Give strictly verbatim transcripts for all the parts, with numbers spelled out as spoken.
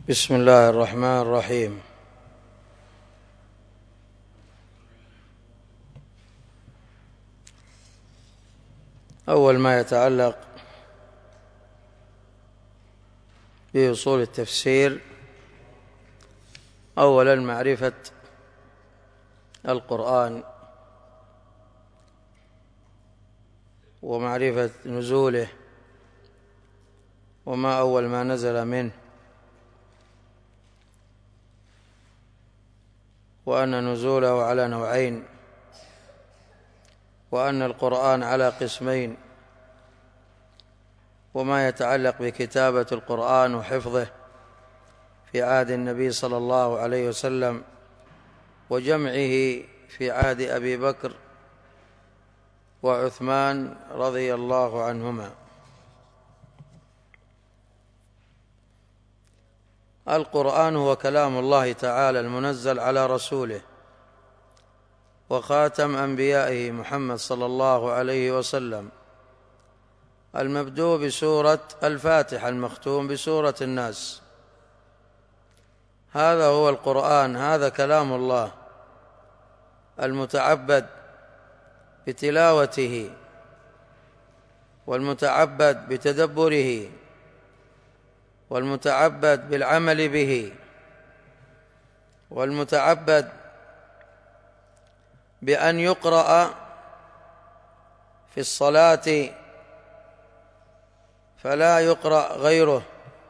بسم الله الرحمن الرحيم. أول ما يتعلق بأصول التفسير، أولا معرفة القرآن ومعرفة نزوله وما أول ما نزل منه، وأن نزوله على نوعين، وأن القرآن على قسمين، وما يتعلق بكتابة القرآن وحفظه في عهد النبي صلى الله عليه وسلم وجمعه في عهد أبي بكر وعثمان رضي الله عنهما. القرآن هو كلام الله تعالى المنزل على رسوله وخاتم أنبيائه محمد صلى الله عليه وسلم، المبدوء بسورة الفاتحة المختوم بسورة الناس. هذا هو القرآن، هذا كلام الله المتعبد بتلاوته والمتعبد بتدبره والمتعبد بالعمل به والمتعبد بأن يقرأ في الصلاة فلا يقرأ غيره،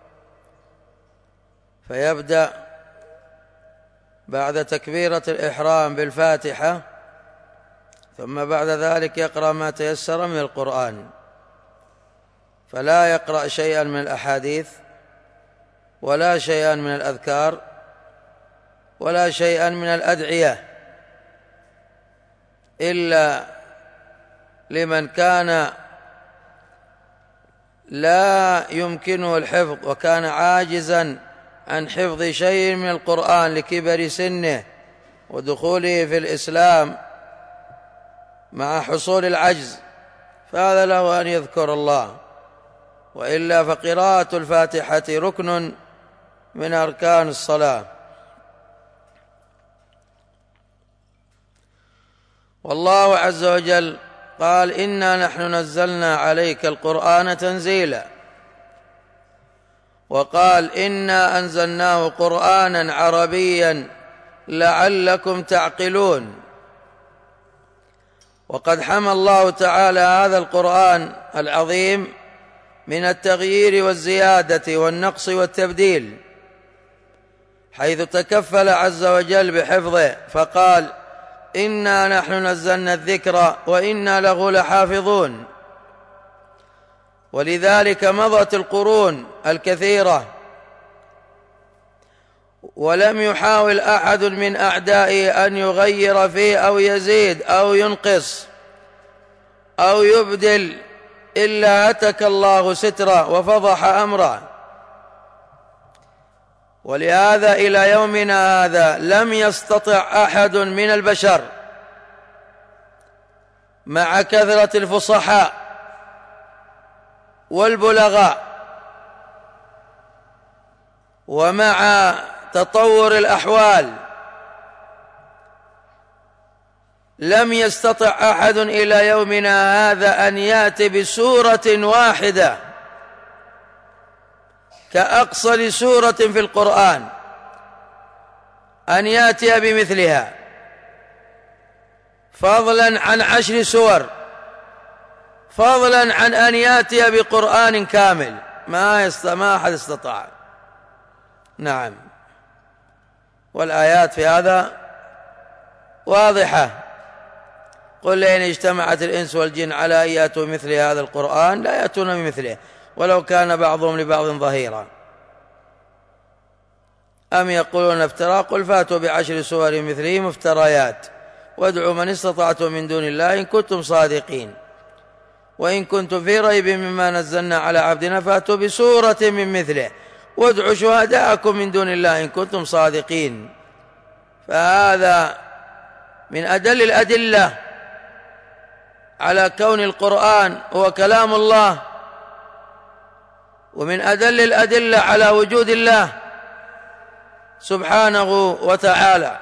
فيبدأ بعد تكبيرة الإحرام بالفاتحة، ثم بعد ذلك يقرأ ما تيسر من القرآن، فلا يقرأ شيئا من الأحاديث ولا شيئا من الأذكار ولا شيئا من الأدعية، إلا لمن كان لا يمكنه الحفظ وكان عاجزا عن حفظ شيء من القرآن لكبر سنه ودخوله في الإسلام مع حصول العجز، فهذا له أن يذكر الله، وإلا فقراءة الفاتحة ركن من أركان الصلاة. والله عز وجل قال: إنا نحن نزلنا عليك القرآن تنزيلا، وقال: إنا أنزلناه قرآنا عربيا لعلكم تعقلون. وقد حمى الله تعالى هذا القرآن العظيم من التغيير والزيادة والنقص والتبديل، حيث تكفل عز وجل بحفظه فقال: إنا نحن نزلنا الذكر وإنا له لحافظون. ولذلك مضت القرون الكثيرة ولم يحاول أحد من أعدائه أن يغير فيه أو يزيد أو ينقص أو يبدل، إلا هتك الله ستره وفضح أمره. ولهذا إلى يومنا هذا لم يستطع أحد من البشر مع كثرة الفصحاء والبلغاء ومع تطور الأحوال، لم يستطع أحد إلى يومنا هذا أن يأتي بسورة واحدة كأقصر سورة في القرآن، أن يأتي بمثلها، فضلا عن عشر سور، فضلا عن أن يأتي بقرآن كامل، ما يستطيع، ما أحد استطاع. نعم، والآيات في هذا واضحة. قل إن اجتمعت الإنس والجن على أن يأتوا مثل هذا القرآن لا يأتون بمثله ولو كان بعضهم لبعض ظهيرا. أم يقولون افترى؟ قل فاتوا بعشر سور مثله مفتريات وادعوا من استطعتم من دون الله إن كنتم صادقين. وإن كنتم في ريب مما نزلنا على عبدنا فاتوا بسورة من مثله وادعوا شهداءكم من دون الله إن كنتم صادقين. فهذا من أدل الأدلة على كون القرآن هو كلام الله، ومن أدل الأدلة على وجود الله سبحانه وتعالى،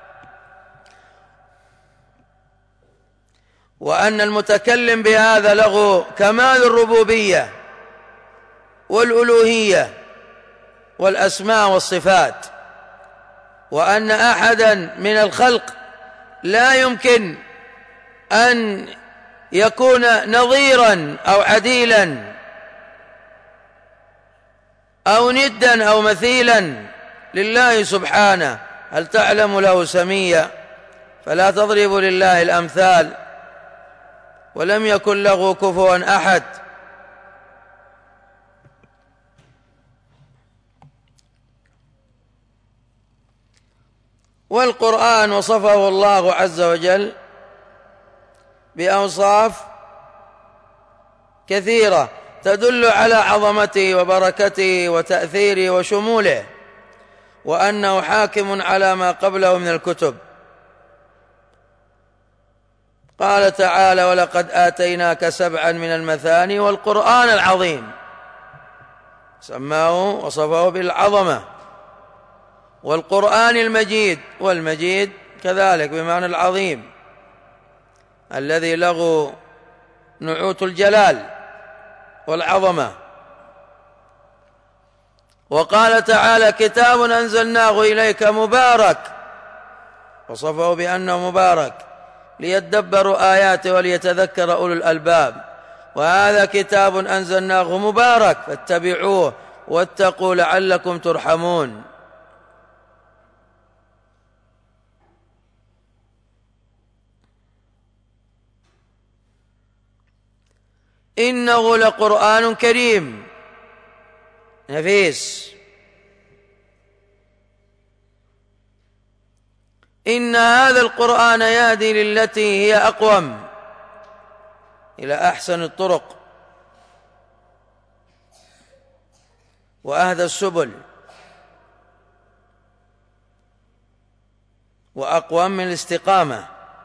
وأن المتكلم بهذا له كمال الربوبية والألوهية والأسماء والصفات، وأن أحدا من الخلق لا يمكن أن يكون نظيرا أو عديلا أو ندا أو مثيلا لله سبحانه. هل تعلم له سميا؟ فلا تضربوا لله الأمثال، ولم يكن له كفوا أحد. والقرآن وصفه الله عز وجل بأوصاف كثيرة تدل على عظمته وبركته وتأثيره وشموله، وأنه حاكم على ما قبله من الكتب. قال تعالى: ولقد آتيناك سبعا من المثاني والقرآن العظيم. سماه وصفه بالعظمة. والقرآن المجيد، والمجيد كذلك بمعنى العظيم الذي له نعوت الجلال والعظمة. وقال تعالى: كتاب أنزلناه إليك مبارك، وصفه بأنه مبارك ليدبروا آياته وليتذكر أولو الألباب. وهذا كتاب أنزلناه مبارك فاتبعوه واتقوا لعلكم ترحمون. إنه لقرآن كريم نفيس. إن هذا القرآن يهدي للتي هي أقوم، إلى أحسن الطرق وأهدى السبل وأقوم من الاستقامة.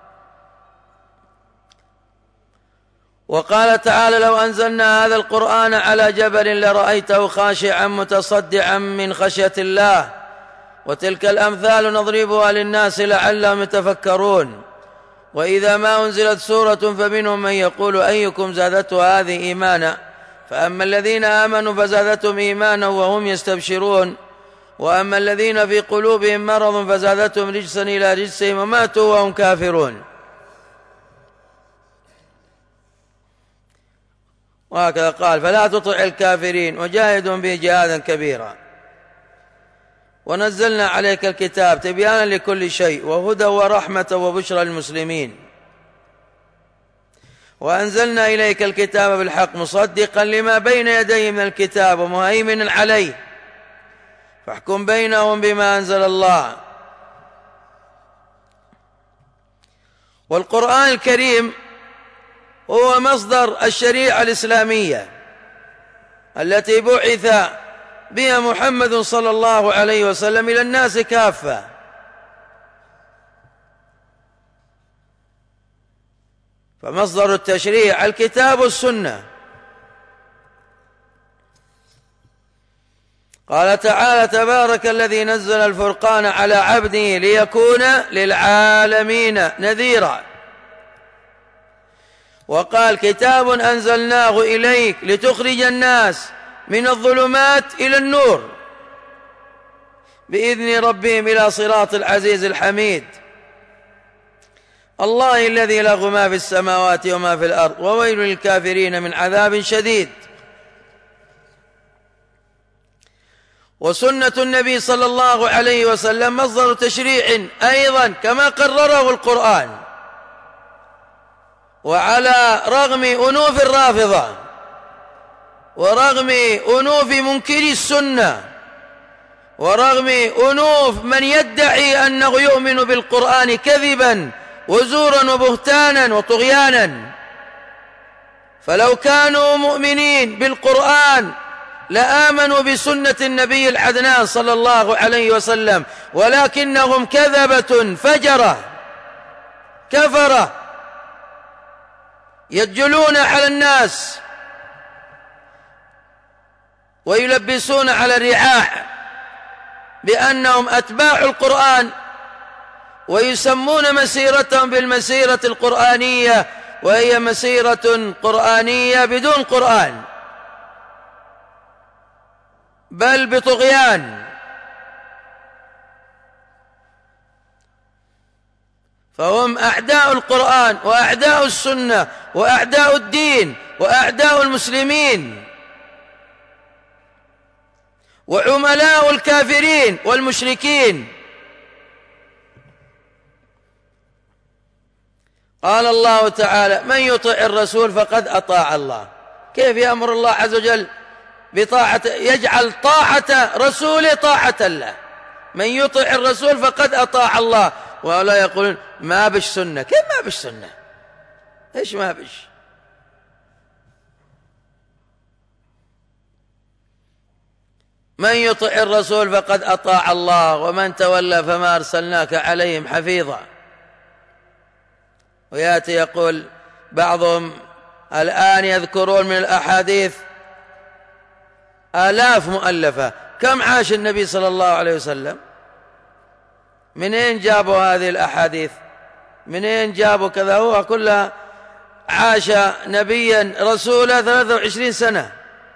وقال تعالى: لو أنزلنا هذا القرآن على جبل لرأيته خاشعا متصدعا من خشية الله. وتلك الأمثال نضربها للناس لعلهم يتفكرون. وإذا ما أنزلت سورة فمنهم من يقول أيكم زادته هذه إيمانا، فأما الذين آمنوا فزادتهم إيمانا وهم يستبشرون، وأما الذين في قلوبهم مرض فزادتهم رجسا إلى رجسهم وماتوا وهم كافرون. وهكذا قال: فلا تطع الكافرين وجاهدهم به جهادا كبيرا. ونزلنا عليك الكتاب تبيانا لكل شيء وهدى ورحمة وبشرى للمسلمين. وأنزلنا إليك الكتاب بالحق مصدقا لما بين يديه من الكتاب ومهيمنا عليه، فاحكم بينهم بما أنزل الله. والقرآن الكريم هو مصدر الشريعة الإسلامية التي بعث بها محمد صلى الله عليه وسلم إلى الناس كافة. فمصدر التشريع الكتاب والسنة. قال تعالى: تبارك الذي نزل الفرقان على عبده ليكون للعالمين نذيرا. وقال: كتاب أنزلناه إليك لتخرج الناس من الظلمات إلى النور بإذن ربهم إلى صراط العزيز الحميد. الله الذي له ما في السماوات وما في الأرض وويل للكافرين من عذاب شديد. وسنة النبي صلى الله عليه وسلم مصدر تشريع أيضا كما قرره القرآن. وعلى رغم أنوف الرافضة ورغم أنوف منكري السنة ورغم أنوف من يدعي أنه يؤمن بالقرآن كذبا وزورا وبهتانا وطغيانا، فلو كانوا مؤمنين بالقرآن لآمنوا بسنة النبي العدنان صلى الله عليه وسلم، ولكنهم كذبة فجرة كفرة يدجلون على الناس ويلبسون على الرعاع بأنهم أتباع القرآن ويسمون مسيرتهم بالمسيرة القرآنية، وهي مسيرة قرآنية بدون قرآن، بل بطغيان. فهم أعداء القرآن وأعداء السنة وأعداء الدين وأعداء المسلمين وعملاء الكافرين والمشركين. قال الله تعالى: من يطع الرسول فقد أطاع الله. كيف يأمر الله عز وجل بطاعة، يجعل طاعة رسوله طاعة الله؟ من يطع الرسول فقد أطاع الله. ولا يقولون ما بش سنة. كيف ما بش سنة؟ إيش ما بش؟ من يطع الرسول فقد أطاع الله ومن تولى فما أرسلناك عليهم حفيظا. ويأتي يقول بعضهم الآن يذكرون من الأحاديث آلاف مؤلفة. كم عاش النبي صلى الله عليه وسلم؟ منين جابوا هذه الأحاديث؟ منين جابوا كذا؟ هو كلها عاش نبيا رسولا ثلاثة وعشرين سنة.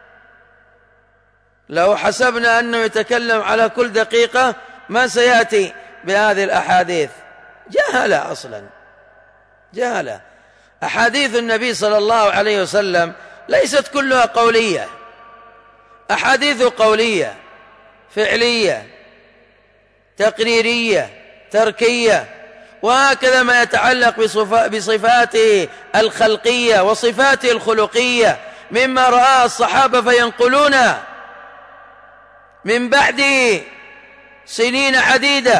لو حسبنا أنه يتكلم على كل دقيقة ما سيأتي بهذه الأحاديث. جهلة أصلا، جهلة. أحاديث النبي صلى الله عليه وسلم ليست كلها قولية، أحاديث قولية فعلية تقريرية تركية، وهكذا ما يتعلق بصفاته الخلقية وصفاته الخلقية مما رآه الصحابة فينقلونه من بعده سنين عديدة.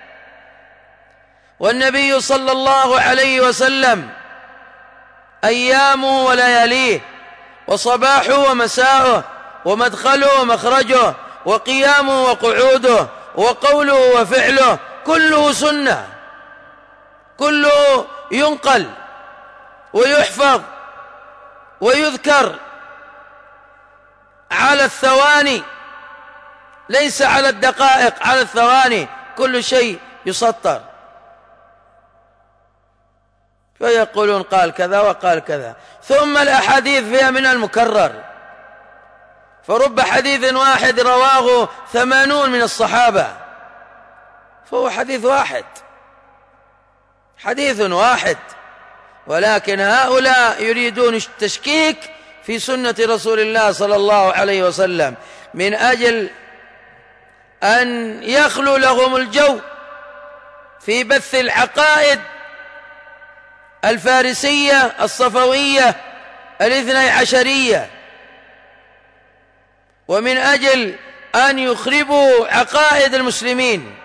والنبي صلى الله عليه وسلم أيامه ولياليه وصباحه ومساءه ومدخله ومخرجه وقيامه وقعوده وقوله وفعله كله سنة، كله ينقل ويحفظ ويذكر على الثواني، ليس على الدقائق، على الثواني كل شيء يسطر. فيقولون قال كذا وقال كذا. ثم الأحاديث فيها من المكرر، فرب حديث واحد رواه ثمانون من الصحابة، فهو حديث واحد، حديث واحد. ولكن هؤلاء يريدون التشكيك في سنة رسول الله صلى الله عليه وسلم من أجل أن يخلو لهم الجو في بث العقائد الفارسية الصفوية الاثني عشرية، ومن أجل أن يخربوا عقائد المسلمين.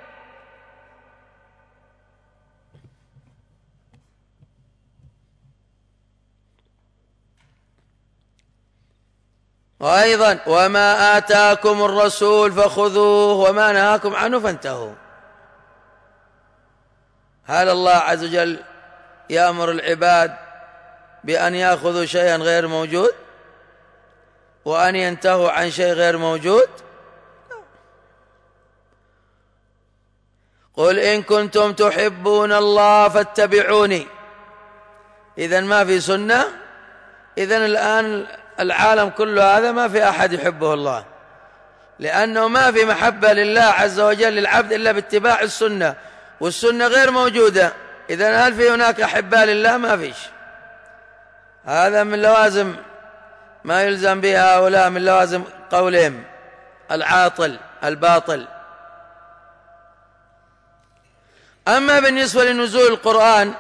وأيضا وما آتاكم الرسول فخذوه وما نهاكم عنه فانتهوا. هل الله عز وجل يأمر العباد بأن يأخذوا شيئا غير موجود وأن ينتهوا عن شيء غير موجود؟ قل إن كنتم تحبون الله فاتبعوني. إذن ما في سنة، إذن الآن العالم كله هذا ما في أحد يحبه الله، لأنه ما في محبة لله عز وجل للعبد إلا باتباع السنة، والسنة غير موجودة. إذن هل في هناك أحباء لله؟ ما فيش. هذا من لوازم ما يلزم بها هؤلاء، من لوازم قولهم العاطل الباطل. أما بالنسبة لنزول القرآن،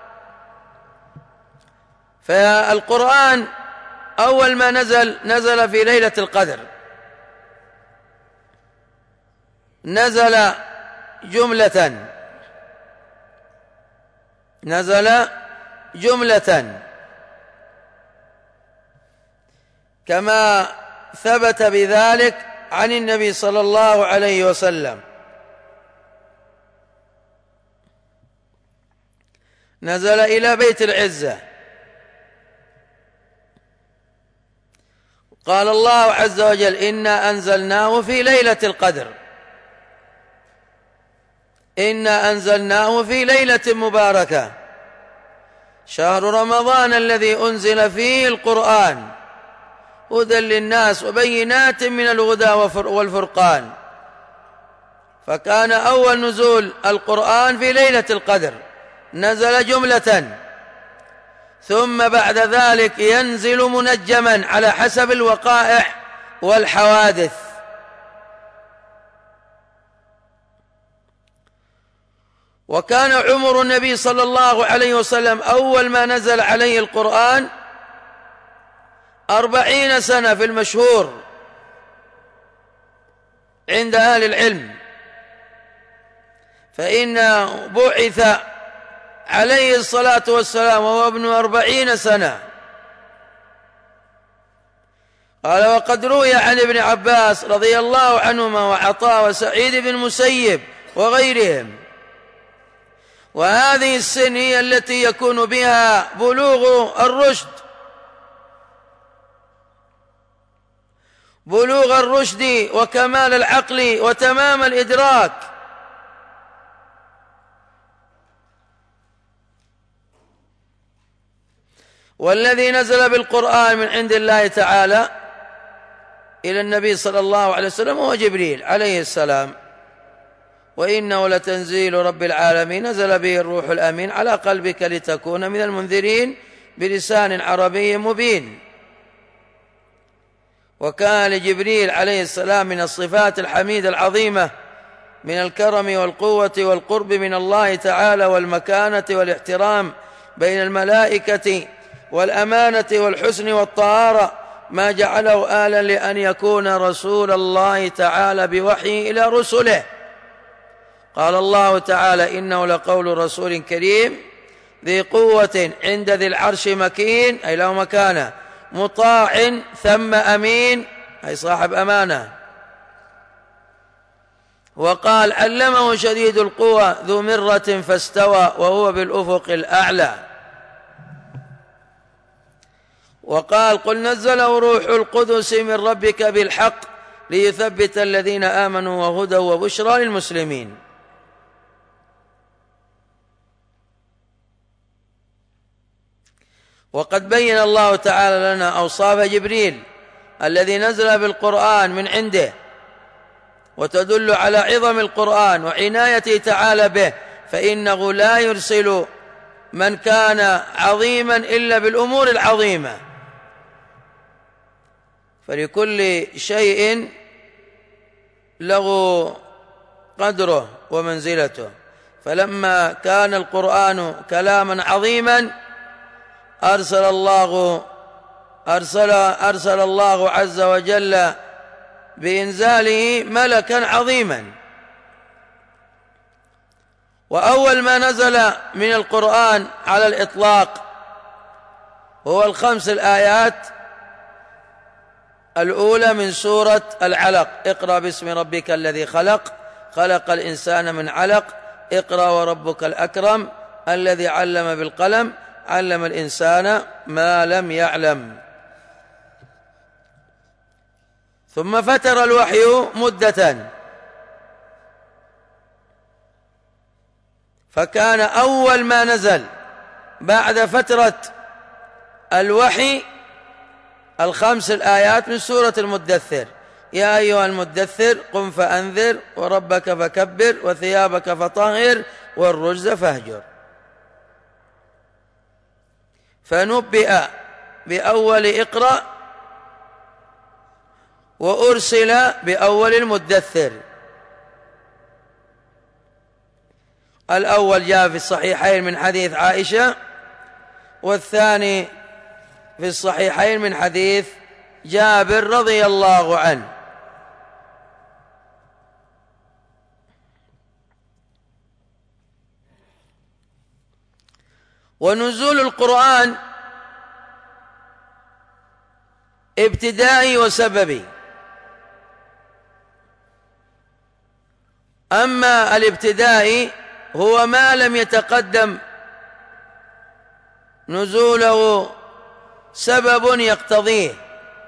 فالقرآن أول ما نزل نزل في ليلة القدر، نزل جملة نزل جملة كما ثبت بذلك عن النبي صلى الله عليه وسلم. نزل إلى بيت العزة. قال الله عز وجل إنا أنزلناه في ليلة القدر. إنا أنزلناه في ليلة مباركة شهر رمضان الذي أنزل فيه القرآن هدى للناس وبينات من الهدى والفرقان. فكان أول نزول القرآن في ليلة القدر، نزل جملة، ثم بعد ذلك ينزل منجما على حسب الوقائع والحوادث. وكان عمر النبي صلى الله عليه وسلم أول ما نزل عليه القرآن أربعين سنة في المشهور عند أهل العلم، فإنه بعث عليه الصلاة والسلام وهو ابن أربعين سنة. قال: وقد روي عن ابن عباس رضي الله عنهما وعطاء وسعيد بن المسيب وغيرهم، وهذه السن هي التي يكون بها بلوغ الرشد بلوغ الرشد وكمال العقل وتمام الإدراك. والذي نزل بالقرآن من عند الله تعالى إلى النبي صلى الله عليه وسلم هو جبريل عليه السلام، وإنه لتنزيل رب العالمين نزل به الروح الأمين على قلبك لتكون من المنذرين بلسان عربي مبين. وكان لجبريل عليه السلام من الصفات الحميدة العظيمة من الكرم والقوة والقرب من الله تعالى والمكانة والاحترام بين الملائكة والأمانة والحسن والطهارة ما جعله آلا لأن يكون رسول الله تعالى بوحيه إلى رسله. قال الله تعالى: إنه لقول رسول كريم ذي قوة عند ذي العرش مكين، أي له مكانة، مطاع ثم أمين، أي صاحب أمانة. وقال: علمه شديد القوى ذو مرة فاستوى وهو بالأفق الأعلى. وقال: قل نزله روح القدس من ربك بالحق ليثبت الذين آمنوا وهدى وبشرى للمسلمين. وقد بين الله تعالى لنا أوصاف جبريل الذي نزل بالقرآن من عنده، وتدل على عظم القرآن وعنايته تعالى به، فإنه لا يرسل من كان عظيما إلا بالأمور العظيمة، فلكل شيء له قدره ومنزلته. فلما كان القرآن كلاما عظيما أرسل الله أرسل أرسل الله عز وجل بإنزاله ملكا عظيما. وأول ما نزل من القرآن على الإطلاق هو الخمس الآيات الأولى من سورة العلق: اقرأ باسم ربك الذي خلق خلق الإنسان من علق اقرأ وربك الأكرم الذي علم بالقلم علم الإنسان ما لم يعلم. ثم فتر الوحي مدة، فكان أول ما نزل بعد فترة الوحي الخمس الآيات من سورة المدثر: يا أيها المدثر قم فأنذر وربك فكبر وثيابك فطهر والرجز فاهجر. فنبئ بأول اقرأ وأرسل بأول المدثر. الأول جاء في الصحيحين من حديث عائشة، والثاني في الصحيحين من حديث جابر رضي الله عنه. ونزول القرآن ابتدائي وسببي. أما الابتدائي هو ما لم يتقدم نزوله سبب يقتضيه،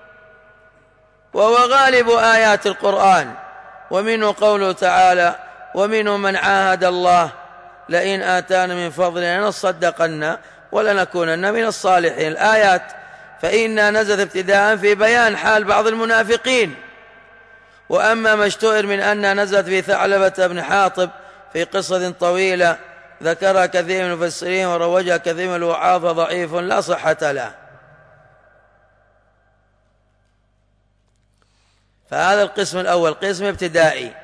وهو غالب آيات القرآن، ومنه قوله تعالى: ومنهم من عاهد الله لئن آتانا من فضله لنصدقن ولنكونن من الصالحين. الآيات فإنها نزلت ابتداء في بيان حال بعض المنافقين، وأما ما اشتهر من أنها نزلت في ثعلبة بن حاطب في قصة طويلة ذكرها كثير من المفسرين وروجها كثير من الوعاظ ضعيف لا صحة له. فهذا القسم الأول قسم ابتدائي.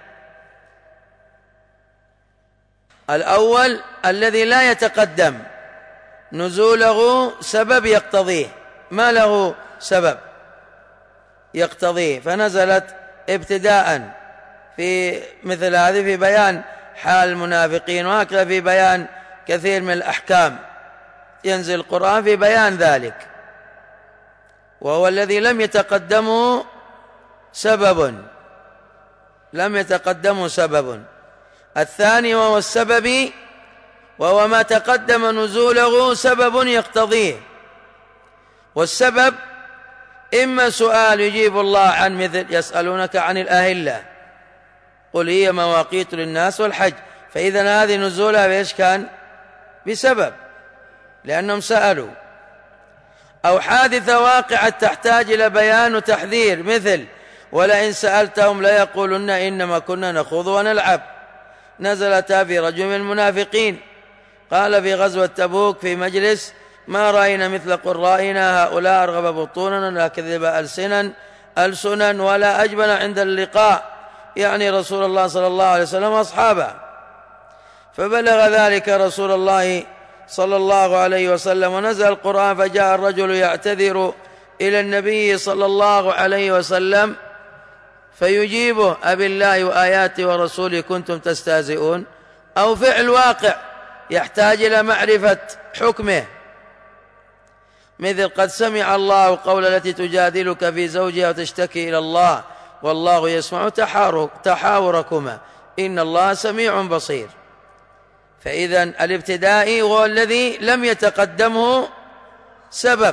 الأول الذي لا يتقدم نزوله سبب يقتضيه، ما له سبب يقتضيه، فنزلت ابتداء في مثل هذه في بيان حال المنافقين، وهكذا في بيان كثير من الأحكام ينزل القرآن في بيان ذلك، وهو الذي لم يتقدمه سبب لم يتقدمه سبب. الثاني وهو السبب، وهو ما تقدم نزوله سبب يقتضيه، والسبب إما سؤال يجيب الله عن مثل يسألونك عن الأهلة قل هي مواقيت للناس والحج، فإذا هذه نزولها بإيش كان؟ بسبب، لأنهم سألوا. أو حادثة واقعة تحتاج إلى بيان وتحذير، مثل ولئن سألتهم ليقولن إنما كنا نخوض ونلعب، نزلت في رجل من المنافقين قال في غزوة تبوك في مجلس ما رأينا مثل قرائنا هؤلاء أرغب بطونا لا كذب ألسنا ألسنا ولا أجبن عند اللقاء، يعني رسول الله صلى الله عليه وسلم وأصحابه. فبلغ ذلك رسول الله صلى الله عليه وسلم ونزل القرآن، فجاء الرجل يعتذر إلى النبي صلى الله عليه وسلم فيجيبه أبي الله وآياته ورسوله كنتم تستهزئون، أو فعل واقع يحتاج إلى معرفة حكمه، مثل قد سمع الله قول التي تجادلك في زوجها وتشتكي إلى الله والله يسمع تحاوركما إن الله سميع بصير. فإذا الابتدائي هو الذي لم يتقدمه سبب،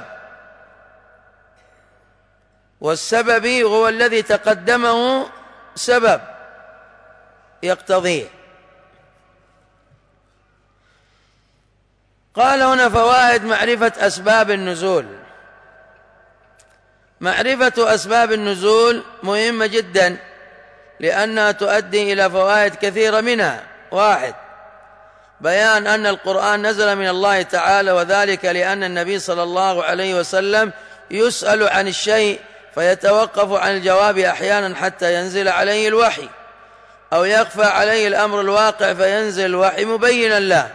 والسبب هو الذي تقدمه سبب يقتضيه. قال هنا فوائد معرفة أسباب النزول. معرفة أسباب النزول مهمة جدا، لأنها تؤدي إلى فوائد كثيرة، منها واحد بيان أن القرآن نزل من الله تعالى، وذلك لأن النبي صلى الله عليه وسلم يسأل عن الشيء فيتوقف عن الجواب أحيانا حتى ينزل عليه الوحي، أو يخفى عليه الأمر الواقع فينزل الوحي مبينا له.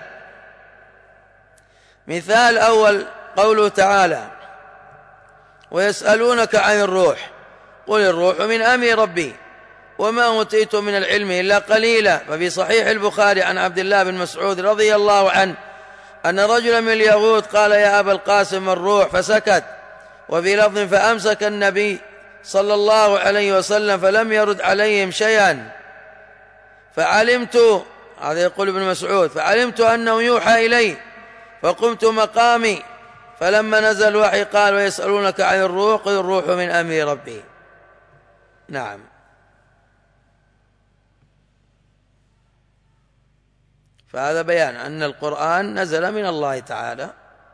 مثال أول قوله تعالى ويسألونك عن الروح قل الروح من أمر ربي وما أوتيتم من العلم إلا قليلا. ففي صحيح البخاري عن عبد الله بن مسعود رضي الله عنه أن رجلا من اليهود قال يا أبا القاسم الروح فسكت، وفي لفظ فأمسك النبي صلى الله عليه وسلم فلم يرد عليهم شيئا، فعلمت، هذا يقول ابن مسعود، فعلمت أنه يوحى إلي فقمت مقامي، فلما نزل الوحي قال ويسألونك عن الروح قل الروح من أمر ربي. نعم. فهذا بيان أن القرآن نزل من الله تعالى،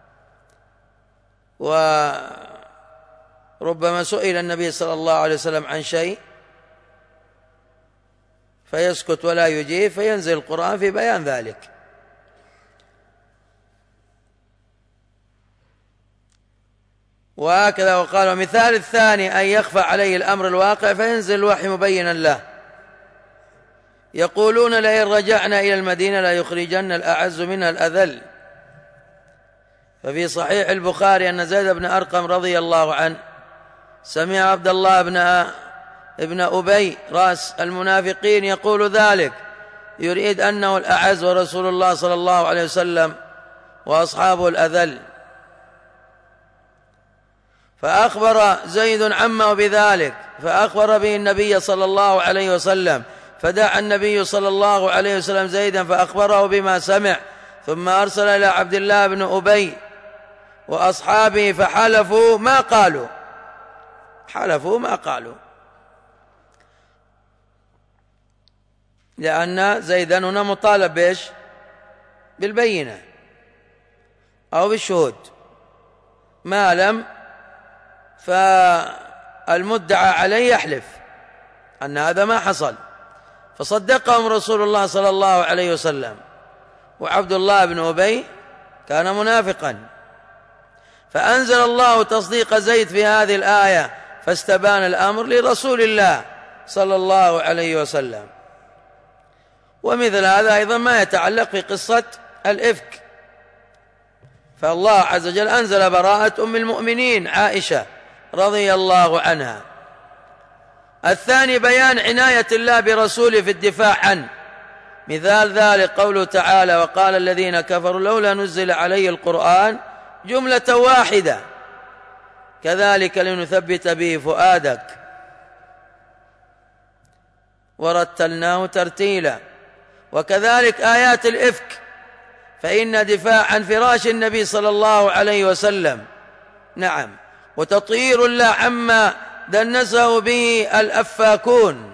وربما سئل النبي صلى الله عليه وسلم عن شيء فيسكت ولا يجيب، فينزل القرآن في بيان ذلك. وهكذا وقال ومثال الثاني أن يخفى عليه الأمر الواقع فينزل الوحي مبينا له. يقولون لئن رجعنا إلى المدينة لا يخرجن الأعز منها الأذل. ففي صحيح البخاري أن زيد بن أرقم رضي الله عنه سمع عبد الله بن ابن أبي رأس المنافقين يقول ذلك، يريد أنه الأعز ورسول الله صلى الله عليه وسلم وأصحابه الأذل. فأخبر زيد عمه بذلك، فأخبر به النبي صلى الله عليه وسلم، فدعا النبي صلى الله عليه وسلم زيدا فأخبره بما سمع، ثم أرسل إلى عبد الله بن أبي وأصحابه فحلفوا ما قالوا حلفوا ما قالوا لأن زيدا هنا مطالب بإيش؟ بالبينة أو بالشهود، ما لم فالمدعى عليه يحلف أن هذا ما حصل، فصدقهم رسول الله صلى الله عليه وسلم. وعبد الله بن أبي كان منافقا، فأنزل الله تصديق زيد في هذه الآية، فاستبان الأمر لرسول الله صلى الله عليه وسلم. ومثل هذا أيضا ما يتعلق في قصة الإفك، فالله عز وجل أنزل براءة أم المؤمنين عائشة رضي الله عنها. الثاني بيان عناية الله برسوله في الدفاع عنه، مثال ذلك قوله تعالى: وقال الذين كفروا لولا نزل عليه القرآن جملة واحدة كذلك لنثبت به فؤادك ورتلناه ترتيلا. وكذلك آيات الإفك، فإن دفاع عن فراش النبي صلى الله عليه وسلم نعم وتطهير الله عما دنسه به الأفاكون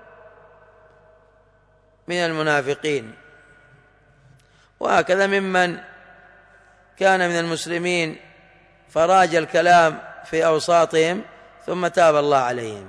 من المنافقين. وهكذا ممن كان من المسلمين فراج الكلام في أوساطهم ثم تاب الله عليهم.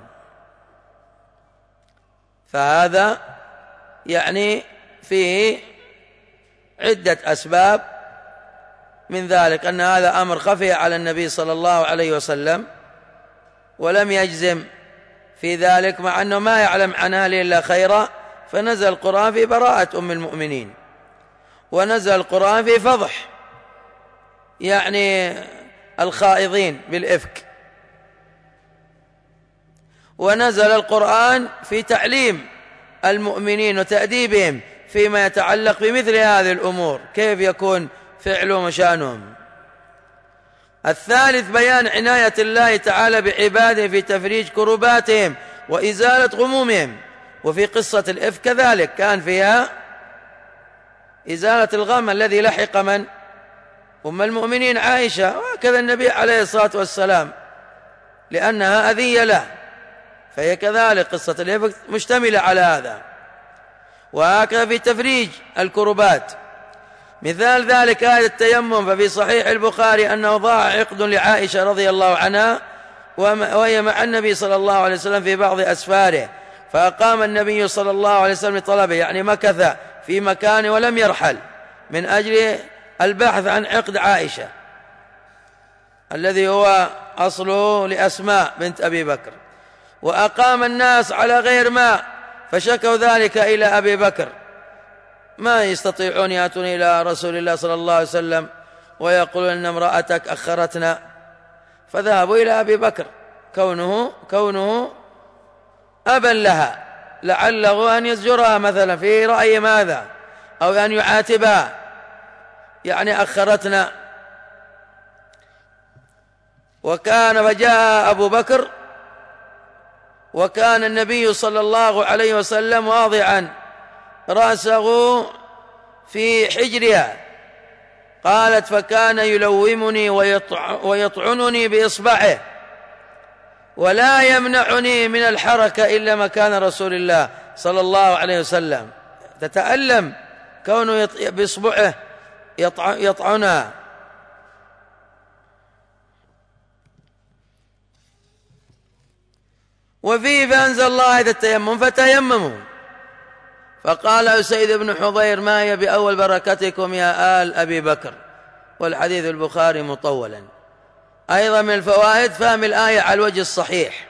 فهذا يعني فيه عدة أسباب، من ذلك أن هذا أمر خفي على النبي صلى الله عليه وسلم ولم يجزم في ذلك، مع أنه ما يعلم عن أهله إلا خيرا، فنزل القرآن في براءة أم المؤمنين، ونزل القرآن في فضح يعني الخائضين بالإفك، ونزل القرآن في تعليم المؤمنين وتأديبهم فيما يتعلق بمثل هذه الأمور، كيف يكون فعلهم وشأنهم. الثالث بيان عناية الله تعالى بعباده في تفريج كرباتهم وإزالة غمومهم. وفي قصة الإفك كذلك كان فيها إزالة الغم الذي لحق من؟ أم المؤمنين عائشة، وهكذا النبي عليه الصلاة والسلام لأنها أذية له، فهي كذلك قصة الإفك مشتملة على هذا. وهكذا في تفريج الكربات، مثال ذلك آية التيمم، ففي صحيح البخاري أنه ضاع عقد لعائشة رضي الله عنها وهي مع النبي صلى الله عليه وسلم في بعض أسفاره، فأقام النبي صلى الله عليه وسلم طلبه، يعني مكث في مكانه ولم يرحل من أجل البحث عن عقد عائشة الذي هو أصله لأسماء بنت أبي بكر، وأقام الناس على غير ماء، فشكوا ذلك إلى أبي بكر، ما يستطيعون يأتون إلى رسول الله صلى الله عليه وسلم ويقولون أن امرأتك أخرتنا، فذهبوا إلى أبي بكر كونه كونه أبا لها، لعله أن يزجرها مثلا في رأي ماذا، أو أن يعاتبها يعني أخرتنا. وكان فجاء أبو بكر وكان النبي صلى الله عليه وسلم واضعا رأسه في حجرها، قالت: فكان يلومني ويطعنني بإصبعه ولا يمنعني من الحركة إلا مكان رسول الله صلى الله عليه وسلم، تتألم كونه بإصبعه يطعنها. وفيه فأنزل الله آية التيمم فتيمموا، فقال أسيد بن حضير: ما هي بأول بركتكم يا آل أبي بكر، والحديث البخاري مطولا. أيضا من الفوائد فهم الآية على الوجه الصحيح،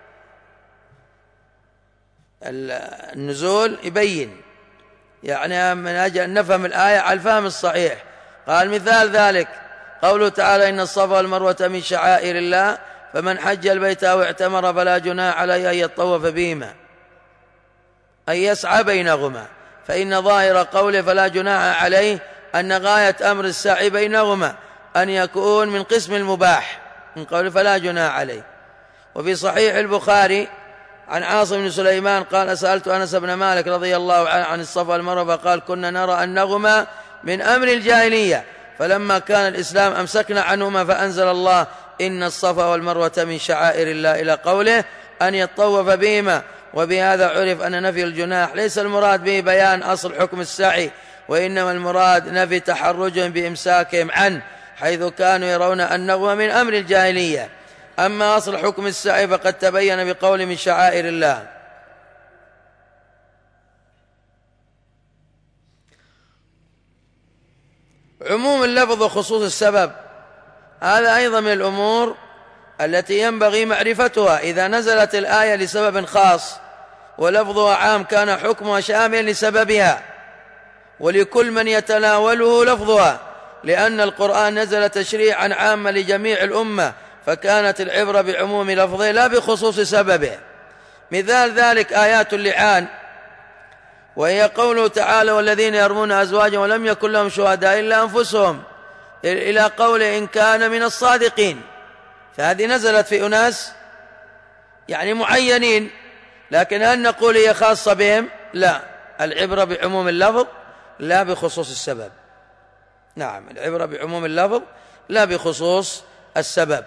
النزول يبين يعني من أجل أن نفهم الآية على الفهم الصحيح. قال مثال ذلك قوله تعالى: إن الصفا والمروة من شعائر الله فمن حج البيت أو اعتمر فلا جناح عليه أن يطوف بهما، أن يسعى بينهما، فإن ظاهر قوله فلا جناح عليه أن غاية أمر السعي بينهما أن يكون من قسم المباح من قوله فلا جناح عليه. وفي صحيح البخاري عن عاصم بن سليمان قال: سألت أنس بن مالك رضي الله عنه عن الصفا والمروة فقال: كنا نرى أنهما من أمر الجاهلية، فلما كان الإسلام أمسكنا عنهما، فأنزل الله: إن الصفا والمروة من شعائر الله، إلى قوله أن يطوف بهما. وبهذا عرف أن نفي الجناح ليس المراد به بيان أصل حكم السعي، وإنما المراد نفي تحرجهم بإمساكهم عنه، حيث كانوا يرون أنه من أمر الجاهلية. أما أصل حكم السعي فقد تبين بقول من شعائر الله. عموم اللفظ وخصوص السبب هذا أيضا من الأمور التي ينبغي معرفتها. إذا نزلت الآية لسبب خاص ولفظها عام كان حكمها شاملا لسببها ولكل من يتناوله لفظها، لأن القرآن نزل تشريعا عاما لجميع الأمة، فكانت العبرة بعموم لفظه لا بخصوص سببه. مثال ذلك آيات اللعان، وهي قوله تعالى: والذين يرمون أزواجهم ولم يكن لهم شهداء إلا أنفسهم، إلى قوله: إن كان من الصادقين. فهذه نزلت في أناس يعني معينين، لكن هل نقول هي خاصة بهم؟ لا، العبرة بعموم اللفظ لا بخصوص السبب. نعم، العبرة بعموم اللفظ لا بخصوص السبب.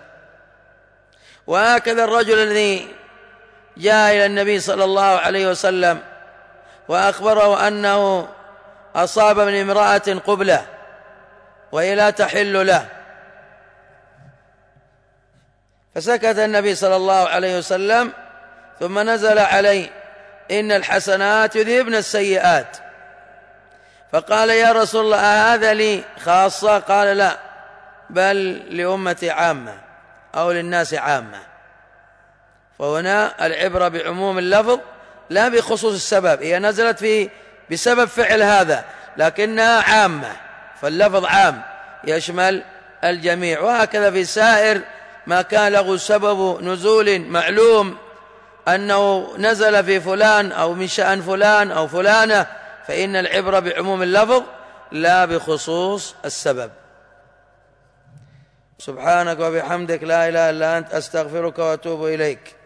وهكذا الرجل الذي جاء إلى النبي صلى الله عليه وسلم وأخبره أنه أصاب من امرأة قبلة وهي لا تحل له، فسكت النبي صلى الله عليه وسلم، ثم نزل عليه: إن الحسنات يذهبن السيئات. فقال: يا رسول الله هذا لي خاصة؟ قال: لا، بل لأمتي عامة أو للناس عامة. فهنا العبرة بعموم اللفظ لا بخصوص السبب، هي نزلت في بسبب فعل هذا لكنها عامة، فاللفظ عام يشمل الجميع. وهكذا في سائر ما كان له سبب نزول معلوم أنه نزل في فلان أو من شأن فلان أو فلانة، فإن العبرة بعموم اللفظ لا بخصوص السبب. سبحانك وبحمدك لا إله إلا أنت أستغفرك وأتوب إليك.